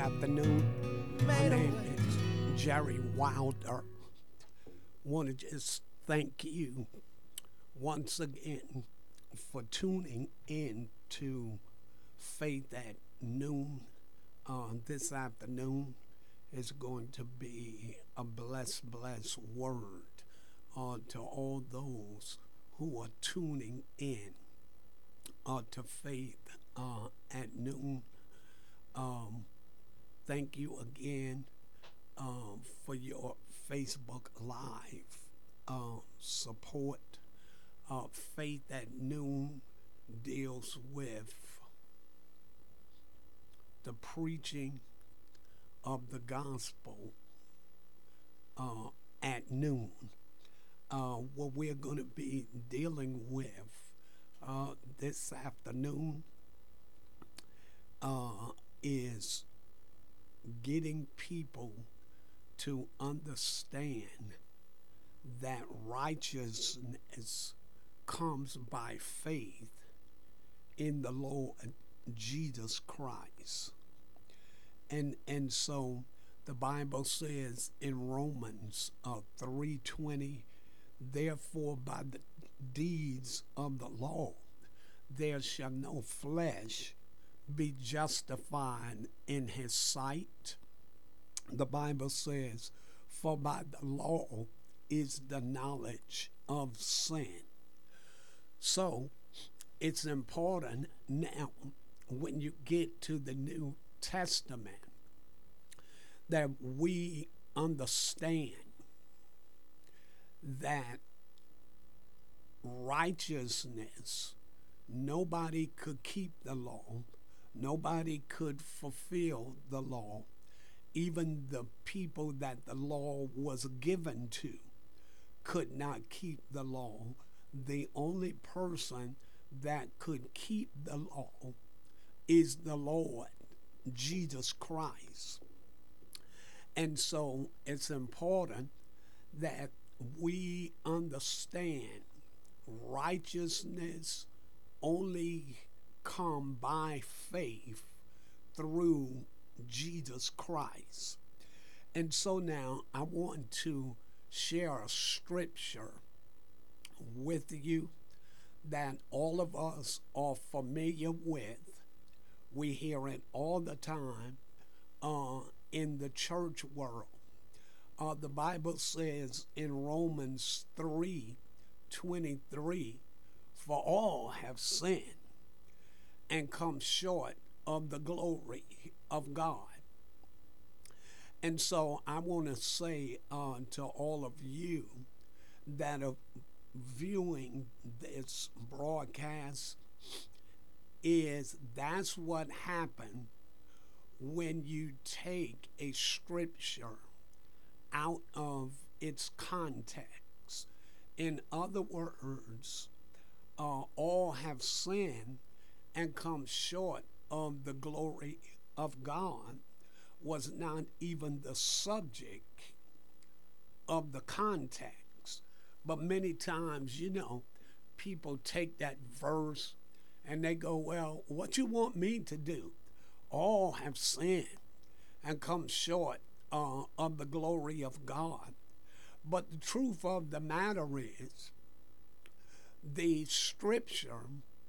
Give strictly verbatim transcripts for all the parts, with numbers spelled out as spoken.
afternoon. My name is Jerry Wilder. Want to just thank you once again for tuning in to Faith at Noon. Uh, this afternoon is going to be a blessed, blessed word uh, to all those who are tuning in uh, to Faith uh, at Noon. Um, thank you again um, for your Facebook Live uh, support. Uh, Faith at Noon deals with the preaching of the gospel uh, at noon. Uh, what we're going to be dealing with uh, this afternoon uh, is getting people to understand that righteousness comes by faith in the Lord Jesus Christ. And and so the Bible says in Romans uh, three twenty, therefore by the deeds of the law there shall no flesh be justified in his sight. The Bible says, for by the law is the knowledge of sin. So it's important now when you get to the New Testament that we understand that righteousness, nobody could keep the law, nobody could fulfill the law. Even the people that the law was given to could not keep the law. The only person that could keep the law is the Lord Jesus Christ. And so it's important that we understand righteousness only come by faith through Jesus Christ. And so now I want to share a scripture with you that all of us are familiar with. We hear it all the time uh, in the church world. Uh, the Bible says in Romans three twenty-three, for all have sinned and come short of the glory of God. And so I want to say uh, to all of you that are viewing this broadcast is that's what happened when you take a scripture out of its context. In other words, uh, all have sinned and come short of the glory of God was not even the subject of the context. But many times, you know, people take that verse and they go, well, what you want me to do? All have sinned and come short uh, of the glory of God. But the truth of the matter is the scripture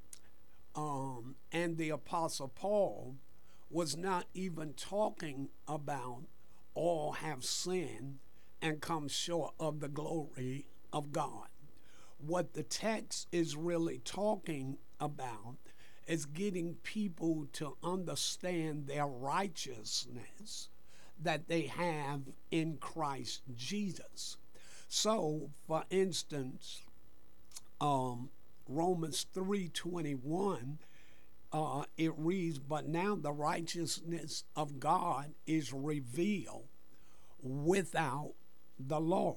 um, and the Apostle Paul was not even talking about all have sinned and come short of the glory of God. What the text is really talking about is getting people to understand their righteousness that they have in Christ Jesus. So, for instance, um, Romans three twenty-one, uh, it reads, but now the righteousness of God is revealed without the law.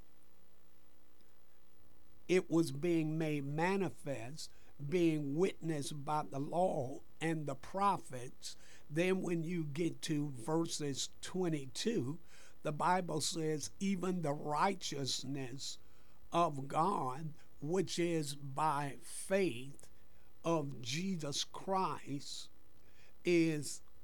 It was being made manifest, being witnessed by the law and the prophets. Then when you get to verses twenty-two, the Bible says, even the righteousness of God, which is by faith of Jesus Christ, is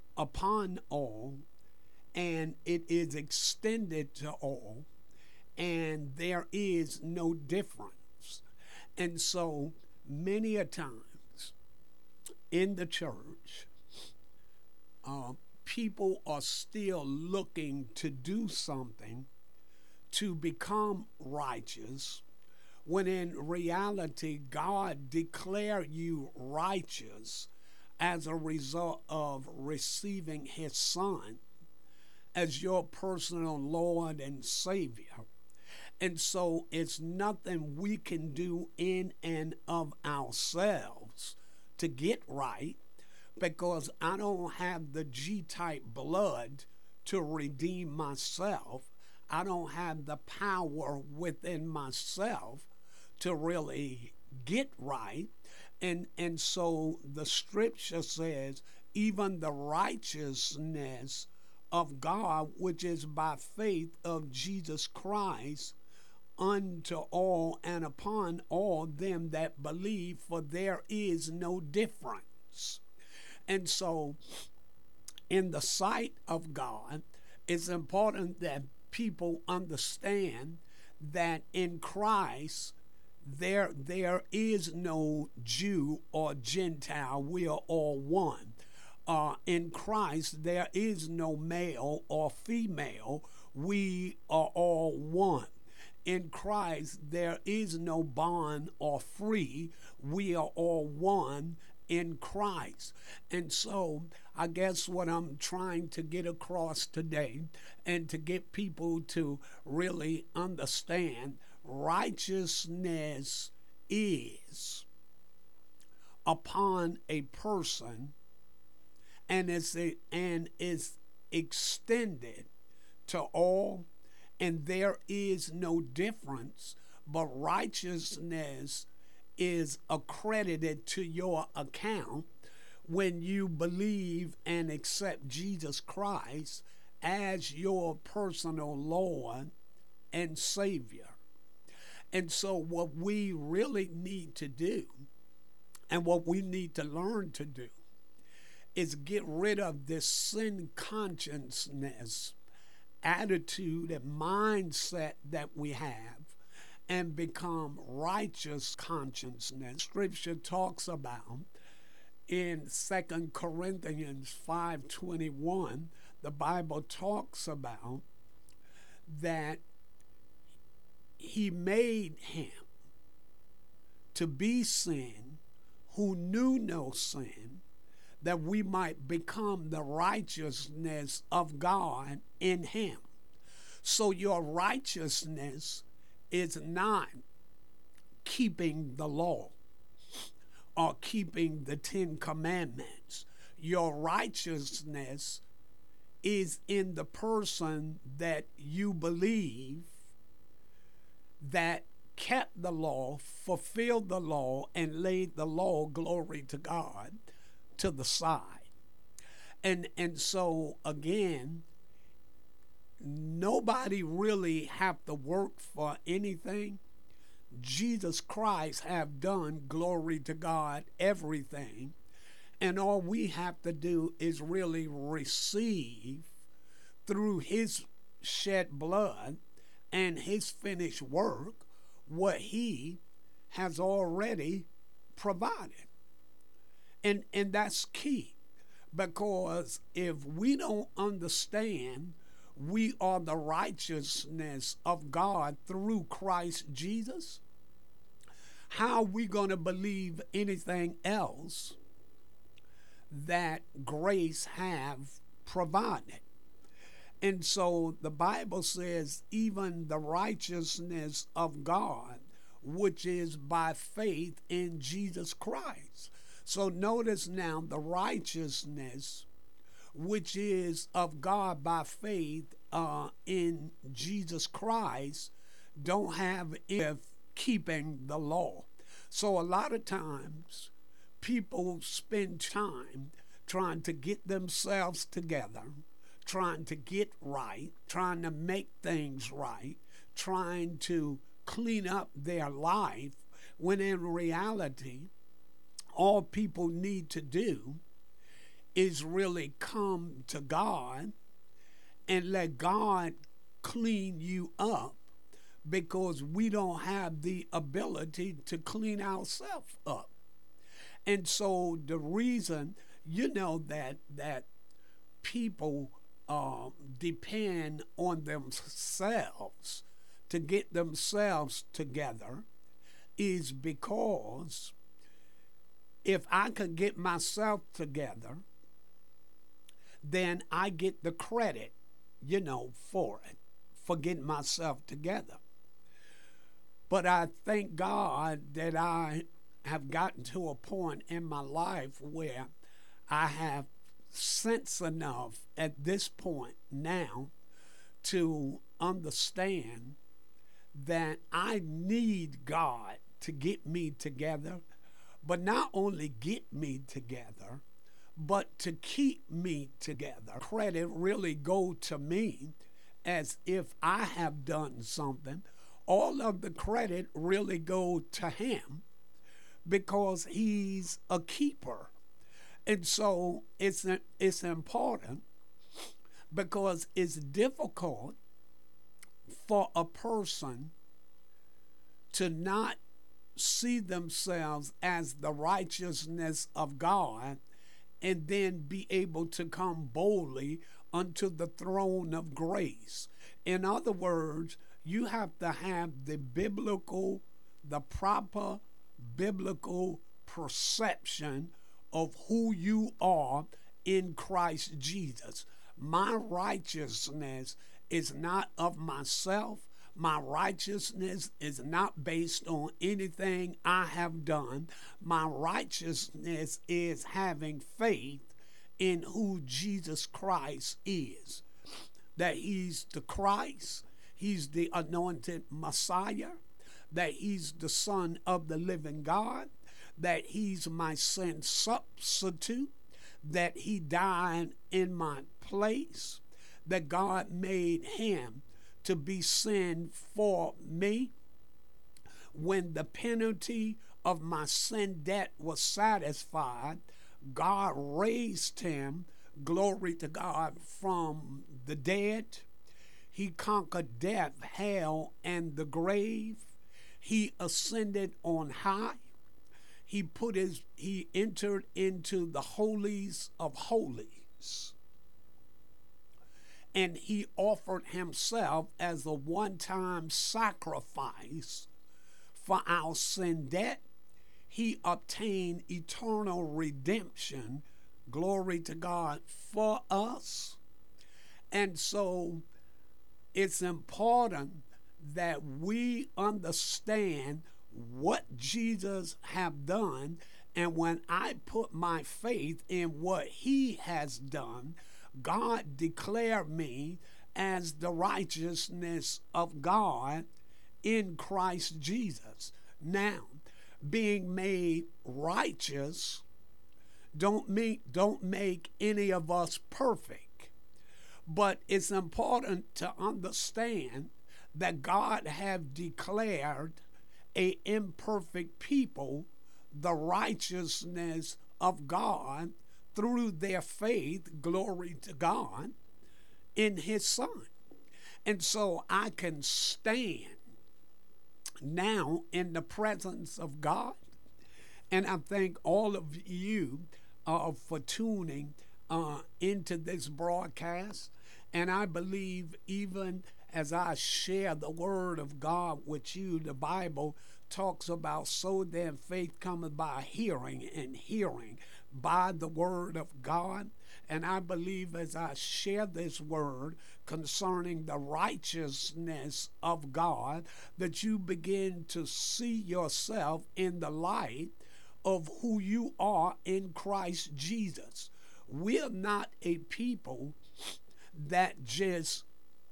upon all, and it is extended to all, and there is no difference. And so many a times in the church, uh, people are still looking to do something to become righteous, when in reality, God declared you righteous as a result of receiving His Son as your personal Lord and Savior. And so it's nothing we can do in and of ourselves to get right, because I don't have the G-type blood to redeem myself. I don't have the power within myself to really get right. And, and so the scripture says, even the righteousness of God, which is by faith of Jesus Christ, unto all and upon all them that believe, for there is no difference. And so, in the sight of God, it's important that people understand that in Christ, there there is no Jew or Gentile. We are all one. Uh, in Christ, there is no male or female. We are all one. In Christ, there is no bond or free. We are all one in Christ. And so I guess what I'm trying to get across today, and to get people to really understand, righteousness is upon a person, and is a, and is extended to all, and there is no difference, but righteousness is accredited to your account when you believe and accept Jesus Christ as your personal Lord and Savior. And so what we really need to do, and what we need to learn to do, is get rid of this sin consciousness attitude and mindset that we have, and become righteous consciousness. Scripture talks about in Second Corinthians five twenty-one, the Bible talks about that He made Him to be sin who knew no sin, that we might become the righteousness of God in Him. So your righteousness is not keeping the law or keeping the Ten Commandments. Your righteousness is in the person that you believe that kept the law, fulfilled the law, and laid the law, glory to God, to the side. And and so again, nobody really have to work for anything. Jesus Christ have done, glory to God, everything. And all we have to do is really receive through His shed blood and His finished work what He has already provided. And and that's key, because if we don't understand we are the righteousness of God through Christ Jesus, how are we going to believe anything else that grace have provided? And so the Bible says, even the righteousness of God, which is by faith in Jesus Christ. So notice now, the righteousness which is of God by faith uh, in Jesus Christ, don't have if keeping the law. So a lot of times people spend time trying to get themselves together, trying to get right, trying to make things right, trying to clean up their life, when in reality all people need to do is really come to God and let God clean you up, because we don't have the ability to clean ourselves up. And so the reason, you know, that that people um, depend on themselves to get themselves together is because if I could get myself together, then I get the credit, you know, for it, for getting myself together. But I thank God that I have gotten to a point in my life where I have sense enough at this point now to understand that I need God to get me together, but not only get me together, but to keep me together. Credit really go to me as if I have done something. All of the credit really go to him because he's a keeper. And so it's it's important because it's difficult for a person to not see themselves as the righteousness of God and then be able to come boldly unto the throne of grace. In other words, you have to have the biblical, the proper biblical perception of who you are in Christ Jesus. My righteousness is not of myself. My righteousness is not based on anything I have done. My righteousness is having faith in who Jesus Christ is. That he's the Christ, he's the anointed Messiah, that he's the Son of the living God, that he's my sin substitute, that he died in my place, that God made him to be sin for me. When the penalty of my sin debt was satisfied, God raised him, glory to God, from the dead. He conquered death, hell, and the grave. He ascended on high. He put his he entered into the holies of holies. And he offered himself as a one-time sacrifice for our sin debt. He obtained eternal redemption, glory to God, for us. And so it's important that we understand what Jesus have done, and when I put my faith in what he has done, God declared me as the righteousness of God in Christ Jesus. Now, being made righteous don't make don't make any of us perfect, but it's important to understand that God have declared a imperfect people the righteousness of God through their faith, glory to God, in his Son. And so I can stand now in the presence of God. And I thank all of you uh, for tuning uh, into this broadcast. And I believe even as I share the word of God with you, the Bible talks about, so then faith cometh by hearing, and hearing by the word of God. And I believe as I share this word concerning the righteousness of God, that you begin to see yourself in the light of who you are in Christ Jesus. We're not a people that just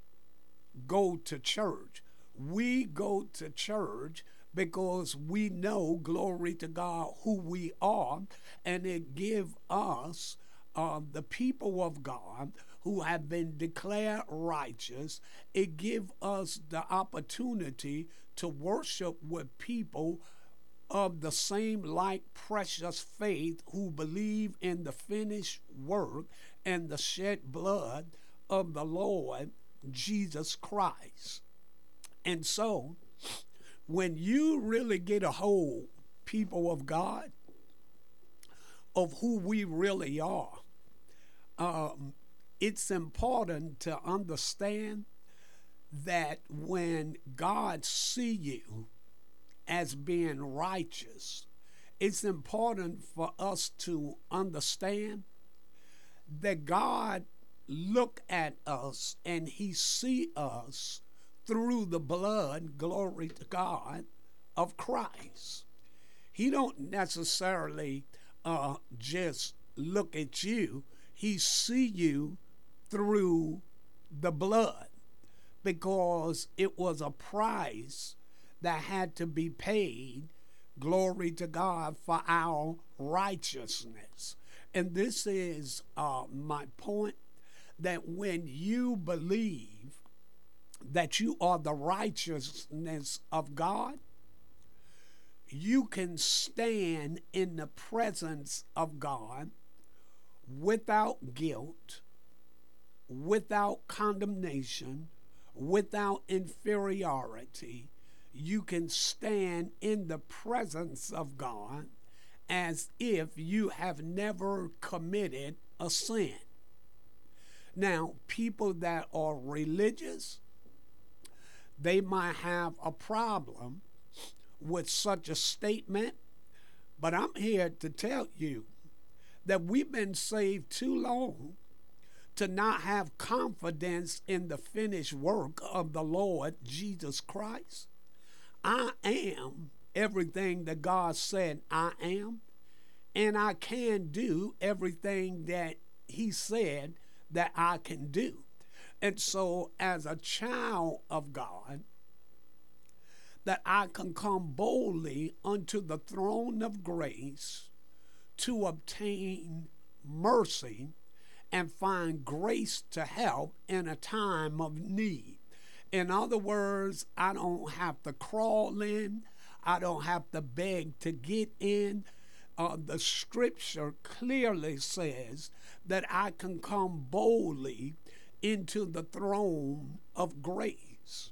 go to church. We go to church because we know, glory to God, who we are, and it give us, uh, the people of God who have been declared righteous, it give us the opportunity to worship with people of the same like precious faith, who believe in the finished work and the shed blood of the Lord Jesus Christ. And so, when you really get a hold, people of God, of who we really are, um, it's important to understand that when God see you as being righteous, it's important for us to understand that God look at us and he see us through the blood, glory to God, of Christ. He don't necessarily uh, just look at you. He see you through the blood, because it was a price that had to be paid, glory to God, for our righteousness. And this is uh, my point, that when you believe that you are the righteousness of God, you can stand in the presence of God without guilt, without condemnation, without inferiority. You can stand in the presence of God as if you have never committed a sin. Now, people that are religious, they might have a problem with such a statement, but I'm here to tell you that we've been saved too long to not have confidence in the finished work of the Lord Jesus Christ. I am everything that God said I am, and I can do everything that he said that I can do. And so, as a child of God, that I can come boldly unto the throne of grace to obtain mercy and find grace to help in a time of need. In other words, I don't have to crawl in. I don't have to beg to get in. Uh, the scripture clearly says that I can come boldly into the throne of grace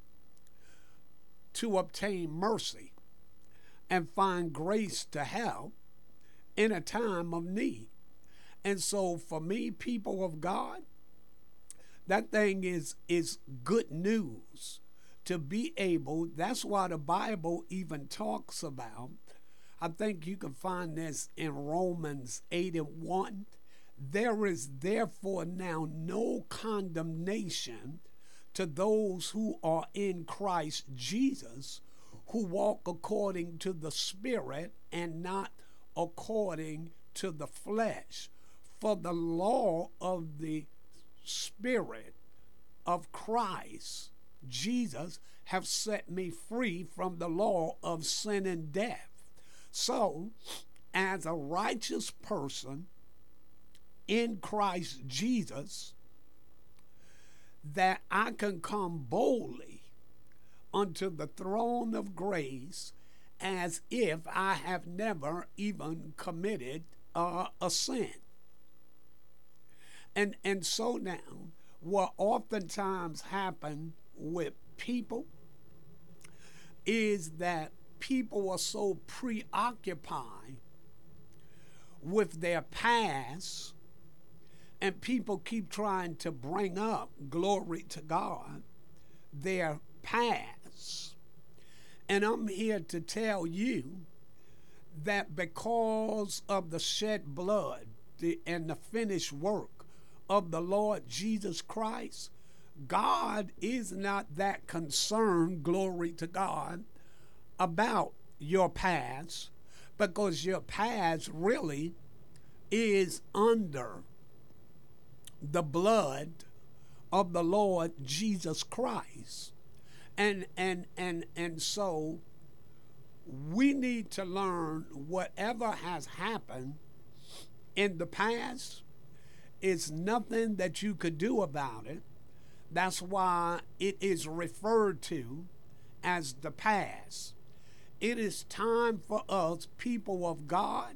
to obtain mercy and find grace to help in a time of need. And so for me, people of God, that thing is is good news to be able. That's why the Bible even talks about, I think you can find this in Romans eight and one. There is therefore now no condemnation to those who are in Christ Jesus, who walk according to the Spirit and not according to the flesh. For the law of the Spirit of Christ Jesus have set me free from the law of sin and death. So, as a righteous person in Christ Jesus, that I can come boldly unto the throne of grace as if I have never even committed uh, a sin. And and so now, what oftentimes happen with people is that people are so preoccupied with their past, and people keep trying to bring up, glory to God, their past. And I'm here to tell you that because of the shed blood the, and the finished work of the Lord Jesus Christ, God is not that concerned, glory to God, about your past, because your past really is under the blood of the Lord Jesus Christ. And and and and so we need to learn whatever has happened in the past is nothing that you could do about it. That's why it is referred to as the past. it is time for us, people of God,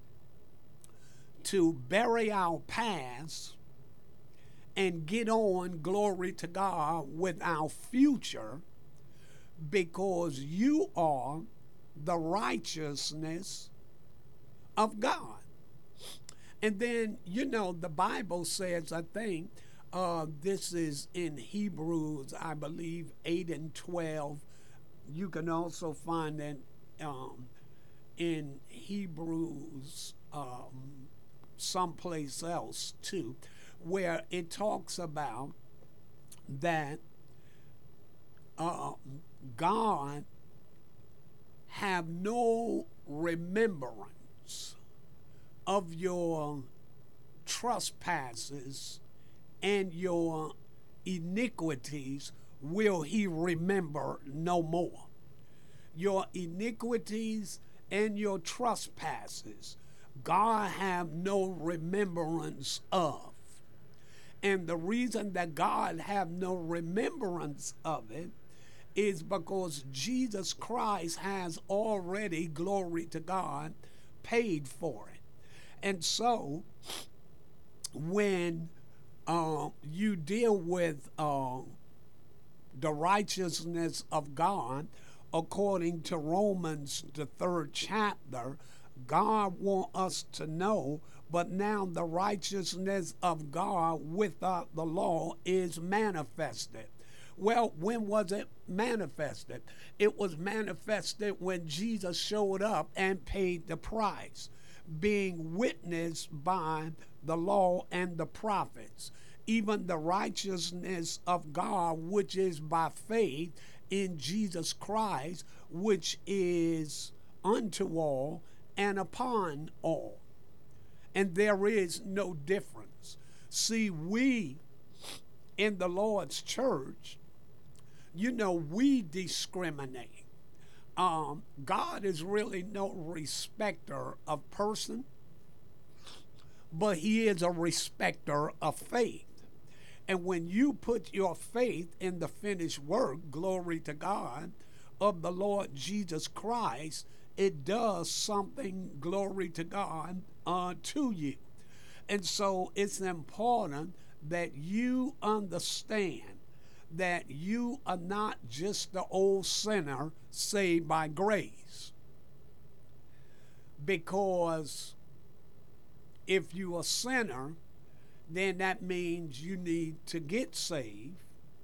to bury our past and get on, glory to God, with our future, because you are the righteousness of God. And then, you know, the Bible says, I think, uh, this is in Hebrews, I believe, eight and twelve. You can also find that um, in Hebrews um, someplace else too, where it talks about that uh, God have no remembrance of your trespasses and your iniquities will he remember no more. Your iniquities and your trespasses God have no remembrance of. And the reason that God have no remembrance of it is because Jesus Christ has already, glory to God, paid for it. And so when uh, you deal with uh, the righteousness of God, according to Romans, the third chapter, God wants us to know, but now the righteousness of God without the law is manifested. Well, when was it manifested? It was manifested when Jesus showed up and paid the price, being witnessed by the law and the prophets. Even the righteousness of God, which is by faith in Jesus Christ, which is unto all and upon all. And there is no difference. See, we in the Lord's church, you know, we discriminate. Um, God is really no respecter of person, but he is a respecter of faith. And when you put your faith in the finished work, glory to God, of the Lord Jesus Christ, it does something, glory to God, uh, to you. And so it's important that you understand that you are not just the old sinner saved by grace. Because if you're a sinner, then that means you need to get saved.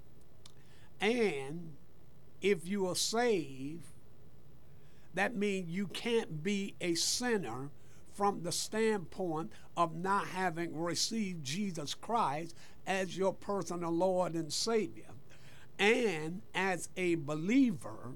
And if you are saved, that means you can't be a sinner from the standpoint of not having received Jesus Christ as your personal Lord and Savior. And as a believer,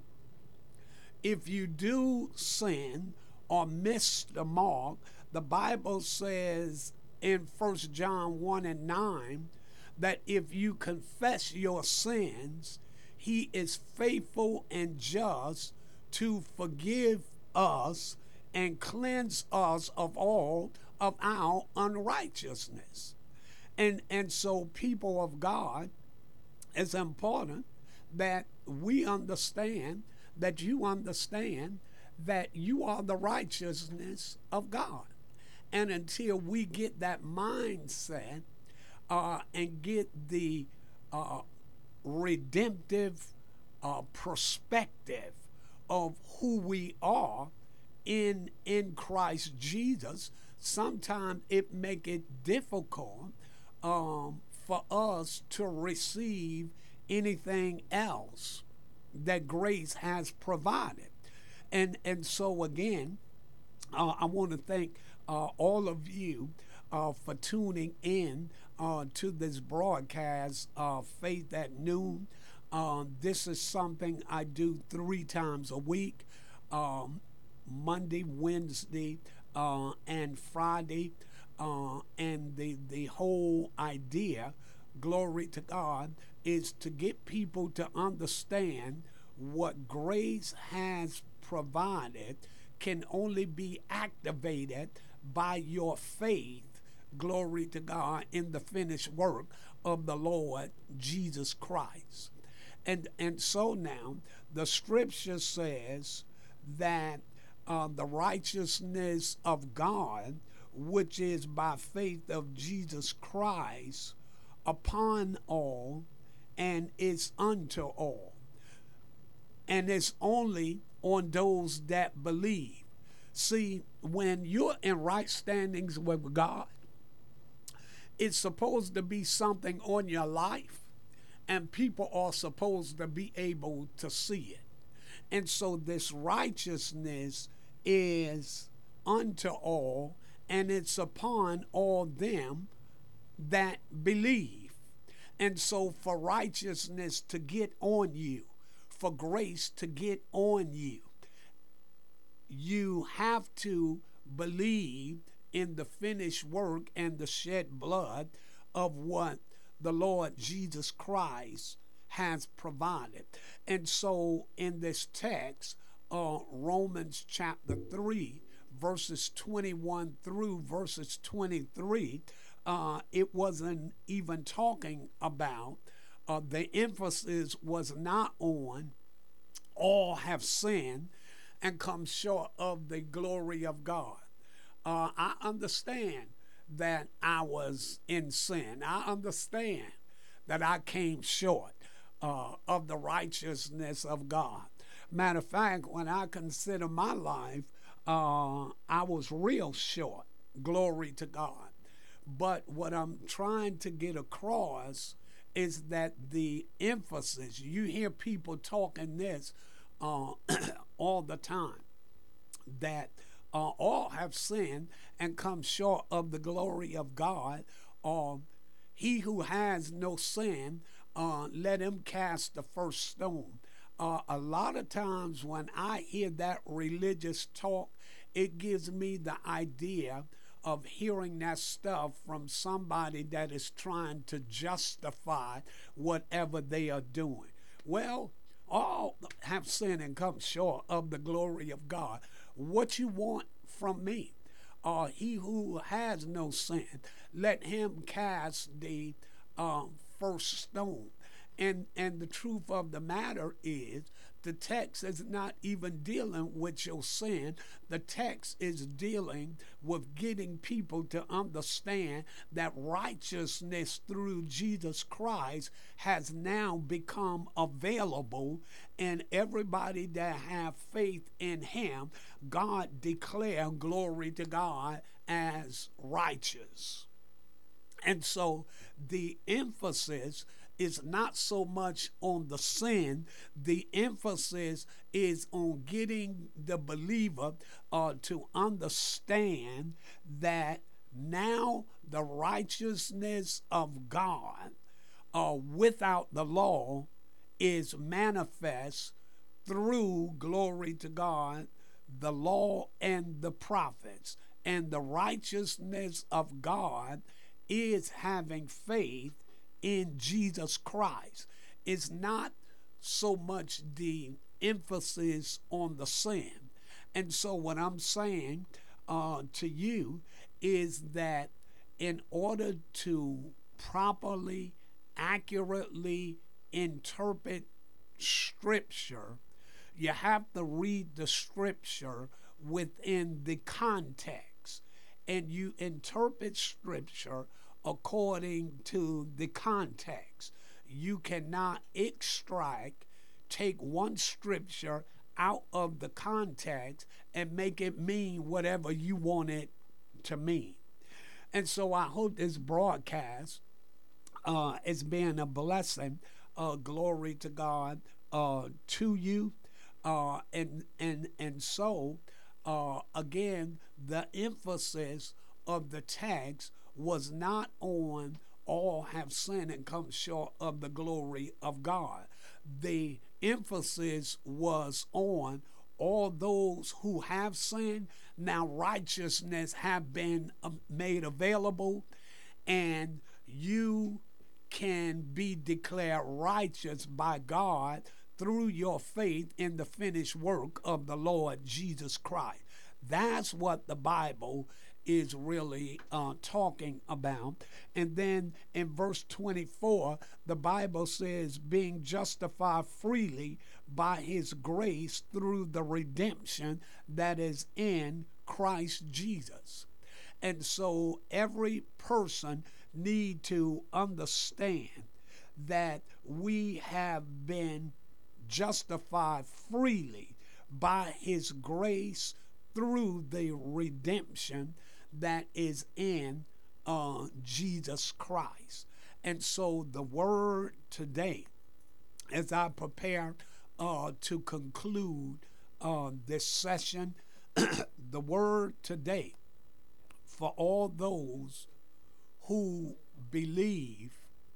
if you do sin or miss the mark, the Bible says in First John one and nine that if you confess your sins, he is faithful and just to forgive us and cleanse us of all of our unrighteousness. And and so, people of God, it's important that we understand, that you understand that you are the righteousness of God. And until we get that mindset uh, and get the uh, redemptive uh, perspective of who we are in in Christ Jesus, sometimes it make it difficult um, for us to receive anything else that grace has provided. And and so again, uh, I want to thank uh, all of you uh, for tuning in uh, to this broadcast, uh, Faith at Noon. Uh, this is something I do three times a week, um, Monday, Wednesday, uh, and Friday. Uh, and the, the whole idea, glory to God, is to get people to understand what grace has provided can only be activated by your faith, glory to God, in the finished work of the Lord Jesus Christ. And and so now the scripture says that uh, the righteousness of God, which is by faith of Jesus Christ, upon all, and is unto all. And it's only on those that believe. See, when you're in right standings with God, it's supposed to be something on your life, and people are supposed to be able to see it. And so this righteousness is unto all, and it's upon all them that believe. And so for righteousness to get on you, for grace to get on you, you have to believe in the finished work and the shed blood of what the Lord Jesus Christ has provided. And so in this text, uh, Romans chapter three, verses twenty-one through verses twenty-three, uh, it wasn't even talking about, uh, the emphasis was not on all have sinned and come short of the glory of God. Uh, I understand that I was in sin. I understand that I came short uh, of the righteousness of God. Matter of fact, when I consider my life, uh, I was real short. Glory to God. But what I'm trying to get across is that the emphasis, you hear people talking this uh, all the time, that uh, all have sinned and come short of the glory of God, or he who has no sin, uh, let him cast the first stone. Uh, a lot of times when I hear that religious talk, it gives me the idea of hearing that stuff from somebody that is trying to justify whatever they are doing. Well, all have sinned and come short of the glory of God. What you want from me? Uh, he who has no sin, let him cast the um, first stone. And and the truth of the matter is, the text is not even dealing with your sin. The text is dealing with getting people to understand that righteousness through Jesus Christ has now become available, and everybody that have faith in him, God declare, glory to God, as righteous. And so the emphasis is not so much on the sin. The emphasis is on getting the believer uh, to understand that now the righteousness of God uh, without the law is manifest through, glory to God, the law and the prophets. And the righteousness of God is having faith in Jesus Christ. It's not so much the emphasis on the sin. And so what I'm saying uh, to you is that in order to properly, accurately interpret Scripture, you have to read the Scripture within the context. And you interpret Scripture according to the context. You cannot extract, take one scripture out of the context and make it mean whatever you want it to mean. And so I hope this broadcast uh, is being a blessing, uh, glory to God, uh, to you. Uh, and, and, and so, uh, again, the emphasis of the text was not on all have sinned and come short of the glory of God. The emphasis was on all those who have sinned, now righteousness have been made available, and you can be declared righteous by God through your faith in the finished work of the Lord Jesus Christ. That's what the Bible is really uh, talking about. And then in verse twenty-four, the Bible says, being justified freely by his grace through the redemption that is in Christ Jesus. And so every person need to understand that we have been justified freely by his grace through the redemption that is in uh, Jesus Christ. And so the word today, as I prepare uh, to conclude uh, this session, the word today for all those who believe,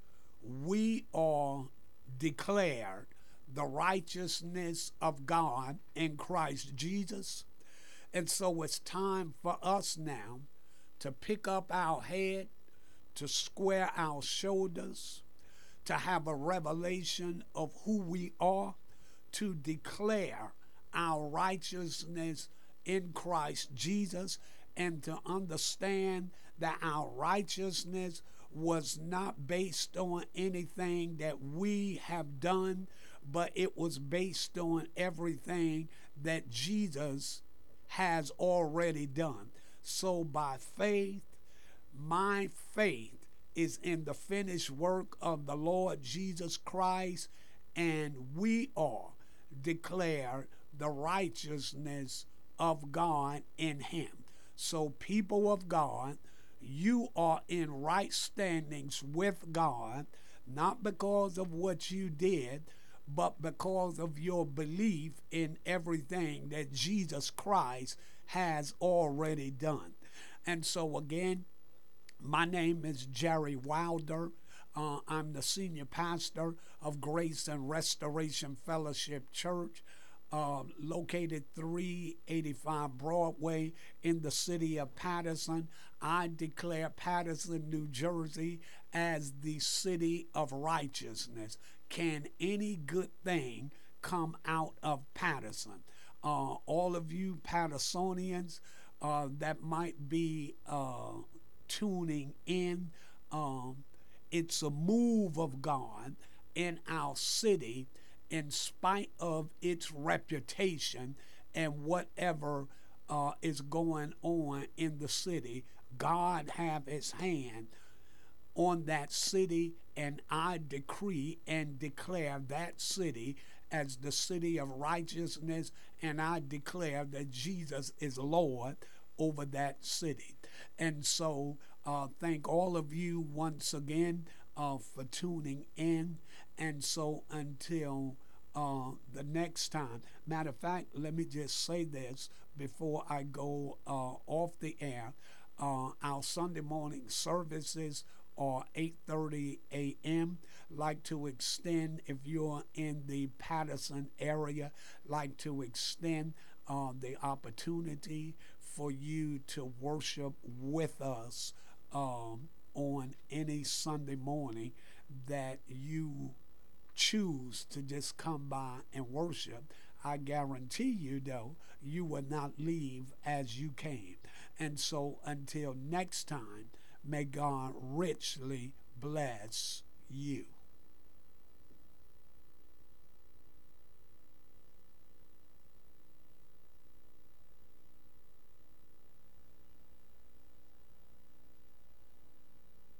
we are declared the righteousness of God in Christ Jesus. And so it's time for us now to pick up our head, to square our shoulders, to have a revelation of who we are, to declare our righteousness in Christ Jesus, and to understand that our righteousness was not based on anything that we have done, but it was based on everything that Jesus has already done. So by faith, my faith is in the finished work of the Lord Jesus Christ, and we are declared the righteousness of God in him. So people of God, you are in right standings with God, not because of what you did, but because of your belief in everything that Jesus Christ has already done. And so again, my name is Jerry Wilder. Uh, I'm the senior pastor of Grace and Restoration Fellowship Church, uh, located three eighty-five Broadway in the city of Paterson. I declare Paterson, New Jersey, as the city of righteousness. Can any good thing come out of Paterson? Uh, all of you Pattersonians uh, that might be uh, tuning in, um, it's a move of God in our city in spite of its reputation and whatever uh, is going on in the city. God have his hand on that city, and I decree and declare that city as the city of righteousness, and I declare that Jesus is Lord over that city. And so uh, thank all of you once again uh, for tuning in. And so until uh, the next time, matter of fact, let me just say this before I go uh, off the air. Uh, our Sunday morning services are eight thirty a.m. Like to extend, if you're in the Paterson area, like to extend uh, the opportunity for you to worship with us um, on any Sunday morning that you choose to just come by and worship. I guarantee you, though, you will not leave as you came. And so until next time, may God richly bless you.